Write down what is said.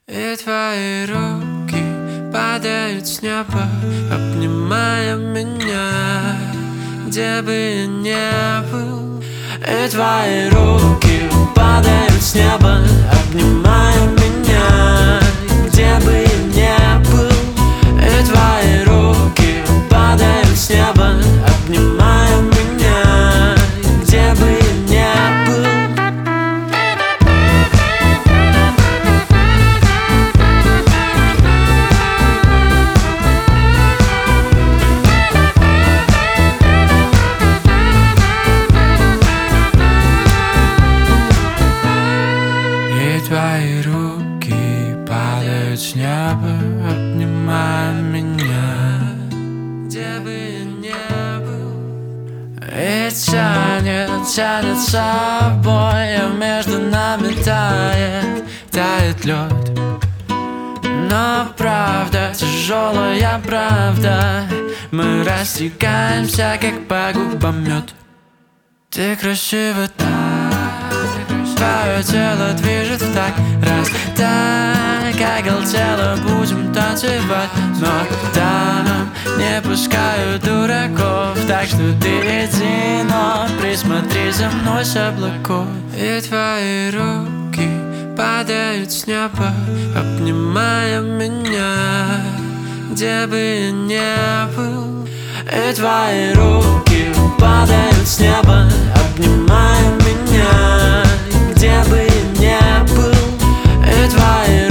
И твои руки падают с неба, обнимая меня, где бы я ни был. И твои руки падают с неба, обнимая меня, где бы я ни был. И твои руки падают с неба, обнимая меня, где бы я ни был. Твои руки падают с неба, обнимая меня, где бы я ни был. И тянет с собой, а между нами тает лед. Но правда, тяжелая правда, мы растекаемся, как по губам мед. Ты красива так, твое тело движет в такт. Раз так оголтело, будем танцевать. Но там не пускаю дураков, так что ты иди, но присмотри за мной с облаков. И твои руки падают с неба, обнимая меня, где бы я ни был. И твои руки падают с неба, обнимая меня, где бы я ни был. И твои